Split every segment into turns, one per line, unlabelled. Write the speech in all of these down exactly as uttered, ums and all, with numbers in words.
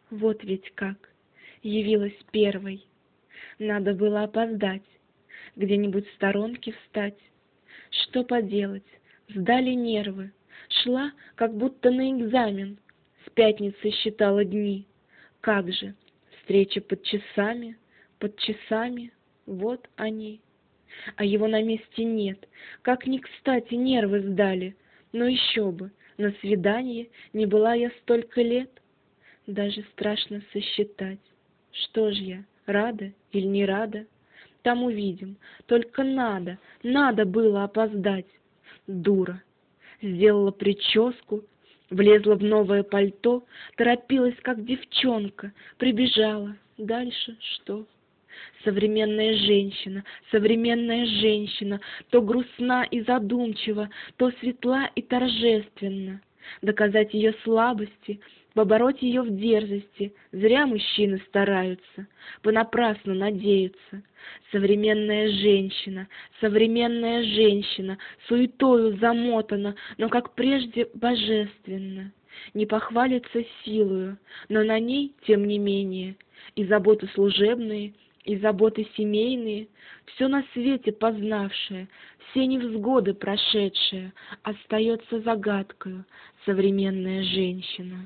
Вот ведь как, явилась первой. Надо было опоздать, где-нибудь в сторонке встать. Что поделать, сдали нервы. Шла, как будто на экзамен. С пятницы считала дни. Как же, встреча под часами, под часами, вот они. А его на месте нет. Как ни кстати нервы сдали. Но еще бы, на свидании не была я столько лет. Даже страшно сосчитать. Что ж я, рада или не рада? Там увидим. Только надо, надо было опоздать. Дура. Сделала прическу, влезла в новое пальто, торопилась, как девчонка, прибежала. Дальше что? Современная женщина, современная женщина, то грустна и задумчива, то светла и торжественна. Доказать ее слабости, побороть ее в дерзости, зря мужчины стараются, понапрасну надеются. Современная женщина, современная женщина, суетою замотана, но, как прежде, божественна. Не похвалится силою, но на ней, тем не менее, и заботы служебные, и заботы семейные, все на свете познавшее, все невзгоды прошедшее, остается загадкою современная женщина.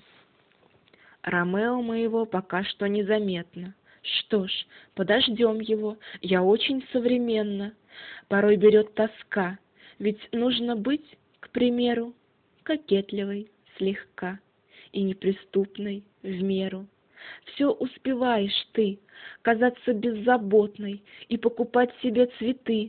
Ромео моего пока что незаметно. Что ж, подождем его, я очень современна. Порой берет тоска, ведь нужно быть, к примеру, кокетливой слегка и неприступной в меру. Все успеваешь ты, казаться беззаботной и покупать себе цветы,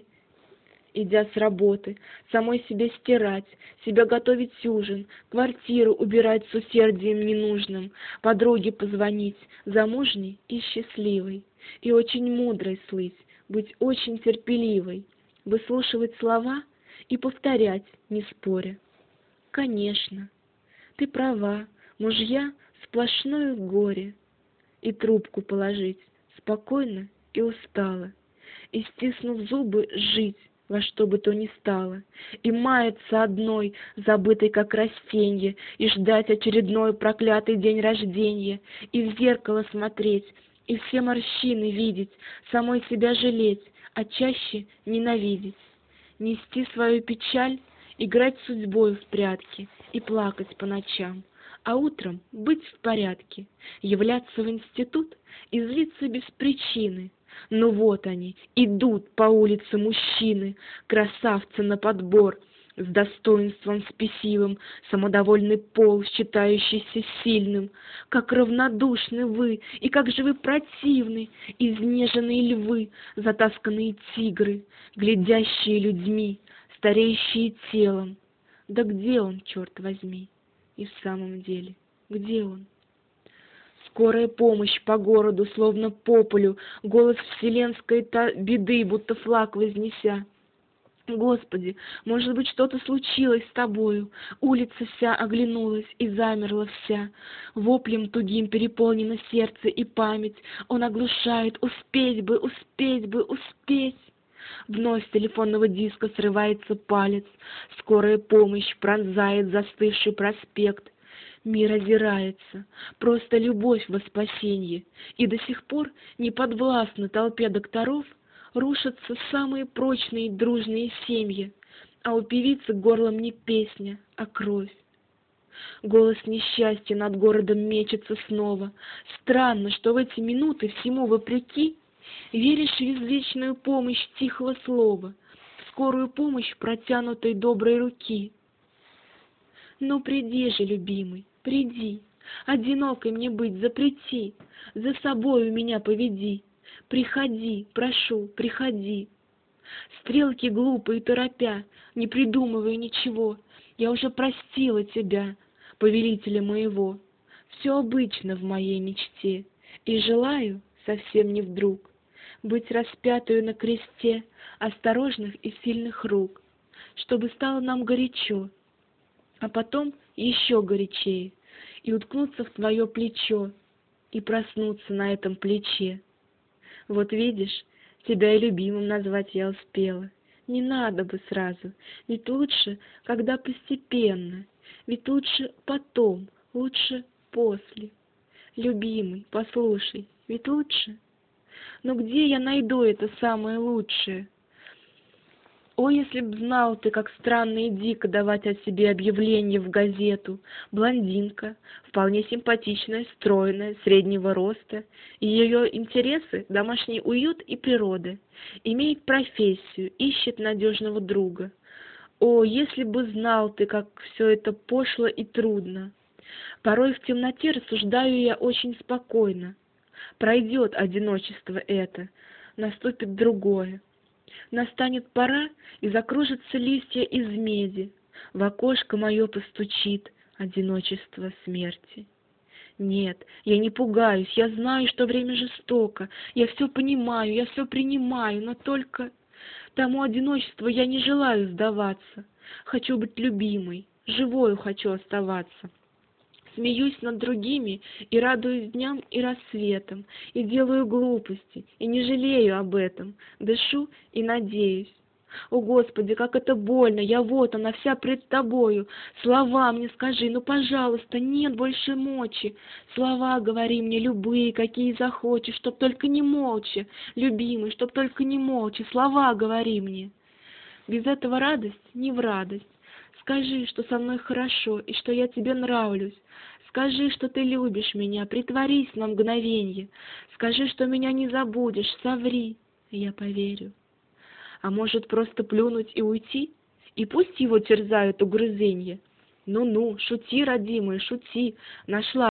идя с работы, самой себе стирать, себя готовить ужин, квартиру убирать с усердием ненужным, подруге позвонить, замужней и счастливой, и очень мудрой слыть, быть очень терпеливой, выслушивать слова и повторять, не споря. Конечно, ты права, мужья сплошное горе, и трубку положить спокойно и устало, и, стиснув зубы, жить во что бы то ни стало, и маяться одной, забытой как растенье, и ждать очередной проклятый день рождения, и в зеркало смотреть, и все морщины видеть, самой себя жалеть, а чаще ненавидеть, нести свою печаль, играть с судьбой в прятки и плакать по ночам, а утром быть в порядке, являться в институт и злиться без причины. Ну вот они, идут по улице мужчины, красавцы на подбор, с достоинством спесивым, самодовольный пол, считающийся сильным. Как равнодушны вы, и как же вы противны, изнеженные львы, затасканные тигры, глядящие людьми, стареющие телом. Да где он, черт возьми? И в самом деле, где он? Скорая помощь по городу, словно по полю, голос вселенской беды, будто флаг вознеся. Господи, может быть, что-то случилось с тобою. Улица вся оглянулась и замерла вся. Воплем тугим переполнено сердце и память. Он оглушает: успеть бы, успеть бы, успеть. Вновь с телефонного диска срывается палец. Скорая помощь пронзает застывший проспект. Мир озирается, просто любовь во спасенье, и до сих пор не подвластны толпе докторов рушатся самые прочные дружные семьи, а у певицы горлом не песня, а кровь. Голос несчастья над городом мечется снова. Странно, что в эти минуты всему вопреки веришь в извечную помощь тихого слова, в скорую помощь протянутой доброй руки. Ну приди же, любимый, приди, одинокой мне быть запрети, за собою меня поведи, приходи, прошу, приходи. Стрелки глупые торопя, не придумывая ничего, я уже простила тебя, повелителя моего. Все обычно в моей мечте, и желаю, совсем не вдруг, быть распятую на кресте осторожных и сильных рук, чтобы стало нам горячо, а потом еще горячее, и уткнуться в твое плечо, и проснуться на этом плече. Вот видишь, тебя и любимым назвать я успела. Не надо бы сразу, ведь лучше, когда постепенно, ведь лучше потом, лучше после. Любимый, послушай, ведь лучше. Но где я найду это самое лучшее? О, если б знал ты, как странно и дико давать о себе объявление в газету. Блондинка, вполне симпатичная, стройная, среднего роста, и ее интересы — домашний уют и природа. Имеет профессию, ищет надежного друга. О, если бы знал ты, как все это пошло и трудно. Порой в темноте рассуждаю я очень спокойно. Пройдет одиночество это, наступит другое. Настанет пора, и закружатся листья из меди. В окошко мое постучит одиночество смерти. Нет, я не пугаюсь, я знаю, что время жестоко. Я все понимаю, я все принимаю, но только тому одиночеству я не желаю сдаваться. Хочу быть любимой, живою хочу оставаться. Смеюсь над другими и радуюсь дням и рассветам, и делаю глупости, и не жалею об этом, дышу и надеюсь. О, Господи, как это больно, я вот она вся пред Тобою. Слова мне скажи, ну, пожалуйста, нет больше мочи. Слова говори мне любые, какие захочешь, чтоб только не молча, любимый, чтоб только не молча. Слова говори мне. Без этого радость не в радость. Скажи, что со мной хорошо и что я тебе нравлюсь. Скажи, что ты любишь меня, притворись на мгновенье. Скажи, что меня не забудешь, соври, я поверю. А может, просто плюнуть и уйти? И пусть его терзают угрызенья. Ну-ну, шути, родимый, шути, нашла